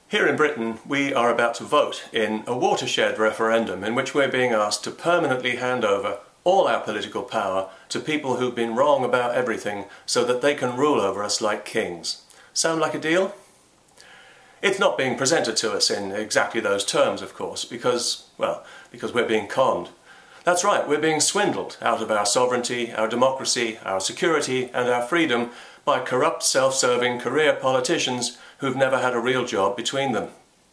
Here in Britain, we are about to vote in a watershed referendum in which we're being asked to permanently hand over all our political power to people who've been wrong about everything so that they can rule over us like kings. Sound like a deal? It's not being presented to us in exactly those terms, of course, because we're being conned. That's right, we're being swindled out of our sovereignty, our democracy, our security and our freedom by corrupt, self-serving career politicians who've never had a real job between them.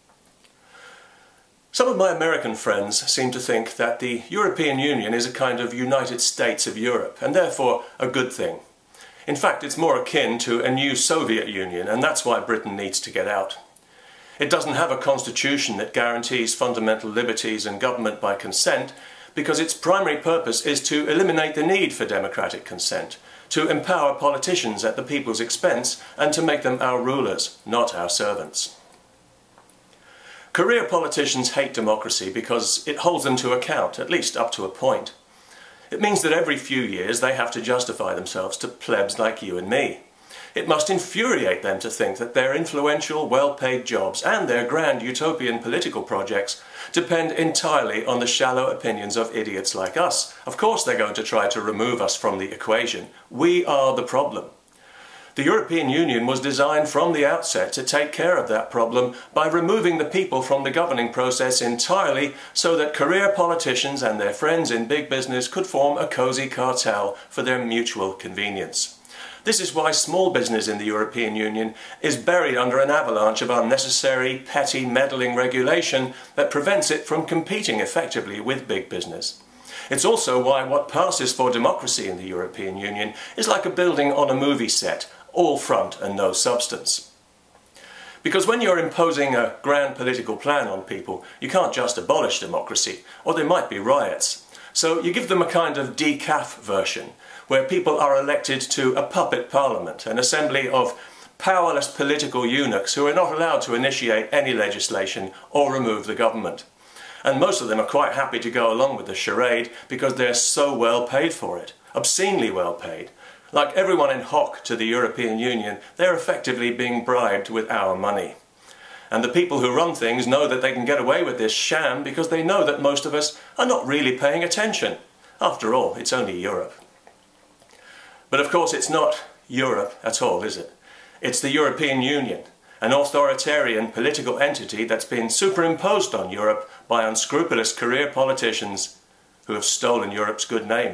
Some of my American friends seem to think that the European Union is a kind of United States of Europe, and therefore a good thing. In fact, it's more akin to a new Soviet Union, and that's why Britain needs to get out. It doesn't have a constitution that guarantees fundamental liberties and government by consent, because its primary purpose is to eliminate the need for democratic consent, to empower politicians at the people's expense, and to make them our rulers, not our servants. Career politicians hate democracy because it holds them to account, at least up to a point. It means that every few years they have to justify themselves to plebs like you and me. It must infuriate them to think that their influential, well-paid jobs and their grand utopian political projects depend entirely on the shallow opinions of idiots like us. Of course they're going to try to remove us from the equation. We are the problem. The European Union was designed from the outset to take care of that problem by removing the people from the governing process entirely so that career politicians and their friends in big business could form a cosy cartel for their mutual convenience. This is why small business in the European Union is buried under an avalanche of unnecessary, petty, meddling regulation that prevents it from competing effectively with big business. It's also why what passes for democracy in the European Union is like a building on a movie set, all front and no substance. Because when you're imposing a grand political plan on people, you can't just abolish democracy, or there might be riots. So you give them a kind of decaf version, where people are elected to a puppet parliament, an assembly of powerless political eunuchs who are not allowed to initiate any legislation or remove the government. And most of them are quite happy to go along with the charade because they're so well paid for it, obscenely well paid. Like everyone in hock to the European Union, they're effectively being bribed with our money. And the people who run things know that they can get away with this sham because they know that most of us are not really paying attention. After all, it's only Europe. But of course it's not Europe at all, is it? It's the European Union, an authoritarian political entity that's been superimposed on Europe by unscrupulous career politicians who have stolen Europe's good name.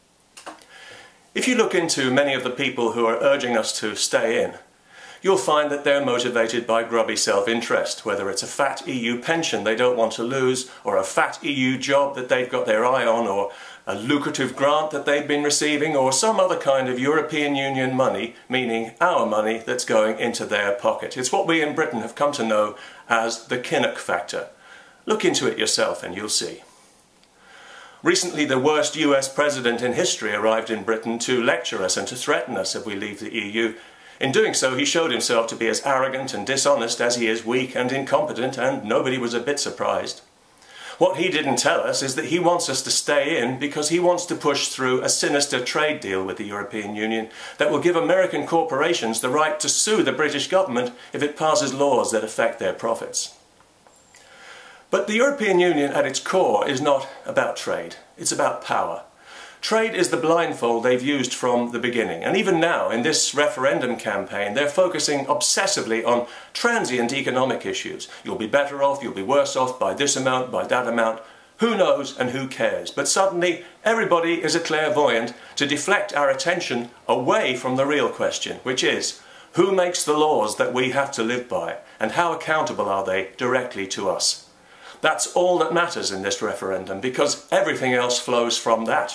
If you look into many of the people who are urging us to stay in, you'll find that they're motivated by grubby self-interest, whether it's a fat EU pension they don't want to lose, or a fat EU job that they've got their eye on, or a lucrative grant that they've been receiving, or some other kind of European Union money, meaning our money that's going into their pocket. It's what we in Britain have come to know as the Kinnock factor. Look into it yourself and you'll see. Recently, the worst US president in history arrived in Britain to lecture us and to threaten us if we leave the EU. In doing so, he showed himself to be as arrogant and dishonest as he is weak and incompetent, and nobody was a bit surprised. What he didn't tell us is that he wants us to stay in because he wants to push through a sinister trade deal with the European Union that will give American corporations the right to sue the British government if it passes laws that affect their profits. But the European Union at its core is not about trade, it's about power. Trade is the blindfold they've used from the beginning, and even now, in this referendum campaign, they're focusing obsessively on transient economic issues. You'll be better off, you'll be worse off by this amount, by that amount. Who knows and who cares? But suddenly, everybody is a clairvoyant to deflect our attention away from the real question, which is, who makes the laws that we have to live by, and how accountable are they directly to us? That's all that matters in this referendum, because everything else flows from that.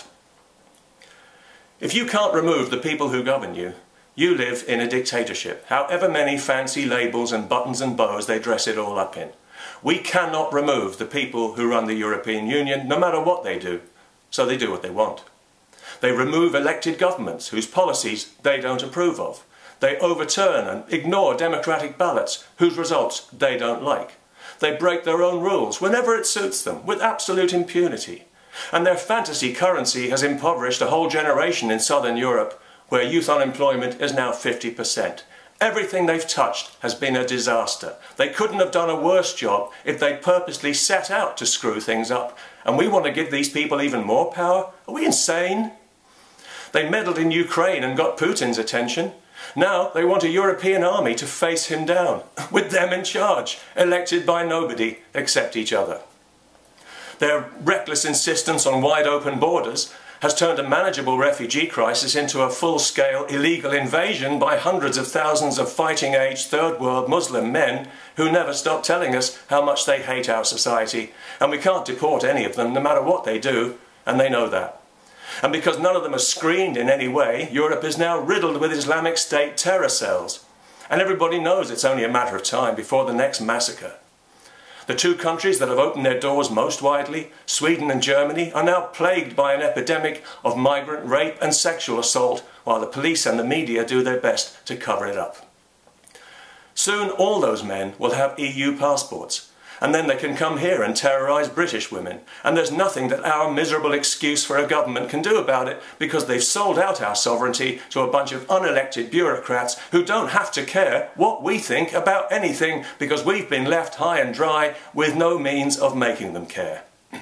If you can't remove the people who govern you, you live in a dictatorship, however many fancy labels and buttons and bows they dress it all up in. We cannot remove the people who run the European Union, no matter what they do, so they do what they want. They remove elected governments whose policies they don't approve of. They overturn and ignore democratic ballots whose results they don't like. They break their own rules whenever it suits them, with absolute impunity. And their fantasy currency has impoverished a whole generation in southern Europe, where youth unemployment is now 50%. Everything they've touched has been a disaster. They couldn't have done a worse job if they purposely set out to screw things up. And we want to give these people even more power? Are we insane? They meddled in Ukraine and got Putin's attention. Now they want a European army to face him down, with them in charge, elected by nobody except each other. Their reckless insistence on wide open borders has turned a manageable refugee crisis into a full-scale illegal invasion by hundreds of thousands of fighting-age third-world Muslim men who never stop telling us how much they hate our society, and we can't deport any of them no matter what they do, and they know that. And because none of them are screened in any way, Europe is now riddled with Islamic State terror cells. And everybody knows it's only a matter of time before the next massacre. The two countries that have opened their doors most widely, Sweden and Germany, are now plagued by an epidemic of migrant rape and sexual assault, while the police and the media do their best to cover it up. Soon all those men will have EU passports, and then they can come here and terrorise British women. And there's nothing that our miserable excuse for a government can do about it, because they've sold out our sovereignty to a bunch of unelected bureaucrats who don't have to care what we think about anything, because we've been left high and dry with no means of making them care.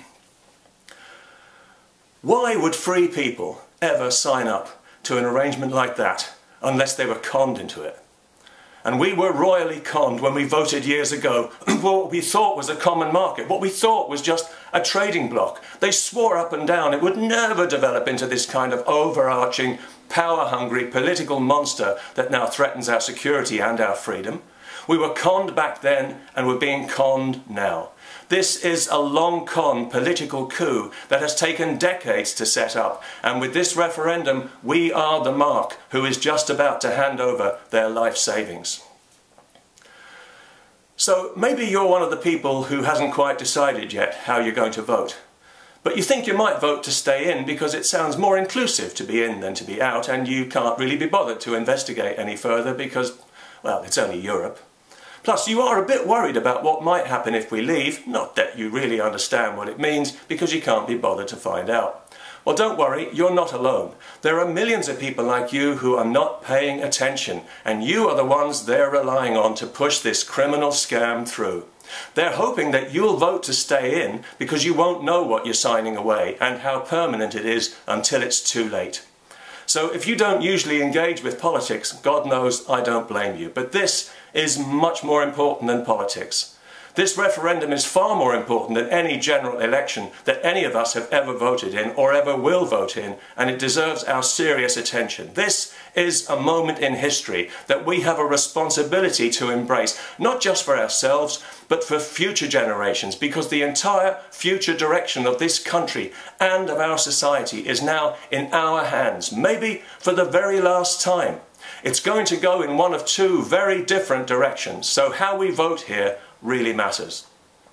Why would free people ever sign up to an arrangement like that unless they were conned into it? And we were royally conned when we voted years ago for what we thought was a common market, what we thought was just a trading bloc. They swore up and down it would never develop into this kind of overarching, power-hungry political monster that now threatens our security and our freedom. We were conned back then, and we're being conned now. This is a long-con political coup that has taken decades to set up, and with this referendum, we are the mark who is just about to hand over their life savings. So maybe you're one of the people who hasn't quite decided yet how you're going to vote. But you think you might vote to stay in because it sounds more inclusive to be in than to be out, and you can't really be bothered to investigate any further because, well, it's only Europe. Plus, you are a bit worried about what might happen if we leave, not that you really understand what it means, because you can't be bothered to find out. Well, don't worry, you're not alone. There are millions of people like you who are not paying attention, and you are the ones they're relying on to push this criminal scam through. They're hoping that you'll vote to stay in because you won't know what you're signing away and how permanent it is until it's too late. So if you don't usually engage with politics, God knows I don't blame you. But this is much more important than politics. This referendum is far more important than any general election that any of us have ever voted in or ever will vote in, and it deserves our serious attention. This is a moment in history that we have a responsibility to embrace, not just for ourselves, but for future generations, because the entire future direction of this country and of our society is now in our hands, maybe for the very last time. It's going to go in one of two very different directions, so how we vote here really matters.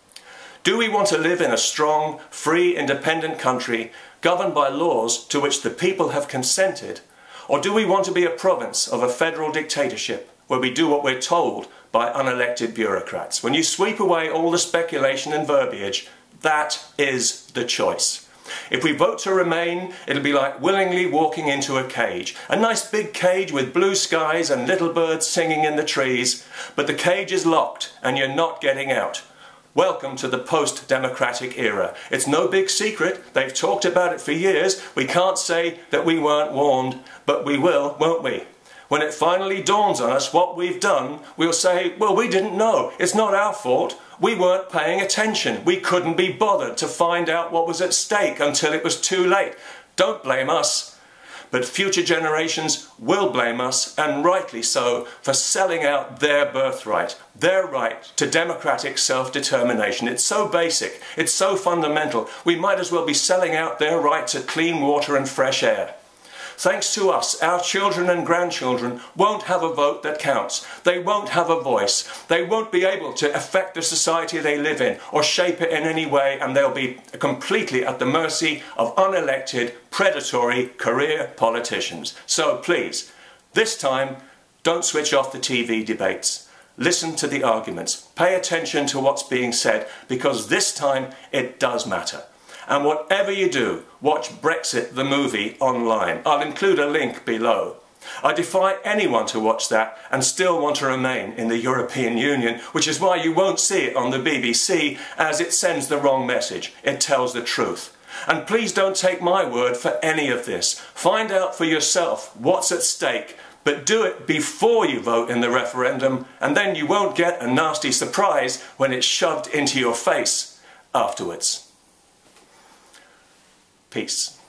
Do we want to live in a strong, free, independent country governed by laws to which the people have consented, or do we want to be a province of a federal dictatorship where we do what we're told by unelected bureaucrats? When you sweep away all the speculation and verbiage, that is the choice. If we vote to remain, it'll be like willingly walking into a cage. A nice big cage with blue skies and little birds singing in the trees, but the cage is locked and you're not getting out. Welcome to the post-democratic era. It's no big secret. They've talked about it for years. We can't say that we weren't warned, but we will, won't we? When it finally dawns on us what we've done, we'll say, well, we didn't know. It's not our fault. We weren't paying attention. We couldn't be bothered to find out what was at stake until it was too late. Don't blame us. But future generations will blame us, and rightly so, for selling out their birthright, their right to democratic self-determination. It's so basic, it's so fundamental, we might as well be selling out their right to clean water and fresh air. Thanks to us, our children and grandchildren won't have a vote that counts. They won't have a voice. They won't be able to affect the society they live in or shape it in any way, and they'll be completely at the mercy of unelected, predatory career politicians. So please, this time, don't switch off the TV debates. Listen to the arguments. Pay attention to what's being said, because this time it does matter. And whatever you do, watch Brexit the movie online. I'll include a link below. I defy anyone to watch that and still want to remain in the European Union, which is why you won't see it on the BBC, as it sends the wrong message. It tells the truth. And please don't take my word for any of this. Find out for yourself what's at stake, but do it before you vote in the referendum, and then you won't get a nasty surprise when it's shoved into your face afterwards. Peace.